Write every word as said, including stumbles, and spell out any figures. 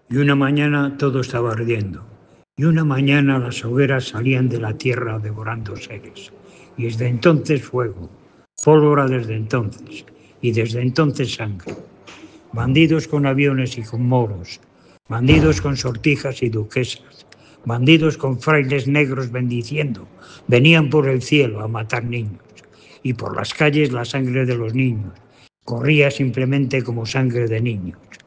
Y una mañana todo estaba ardiendo. Y una mañana las hogueras salían de la tierra devorando seres. Y desde entonces fuego, pólvora desde entonces, y desde entonces sangre. Bandidos con aviones y con moros, bandidos con sortijas y duquesas, bandidos con frailes negros bendiciendo, venían por el cielo a matar niños. Y por las calles la sangre de los niños corría simplemente como sangre de niños.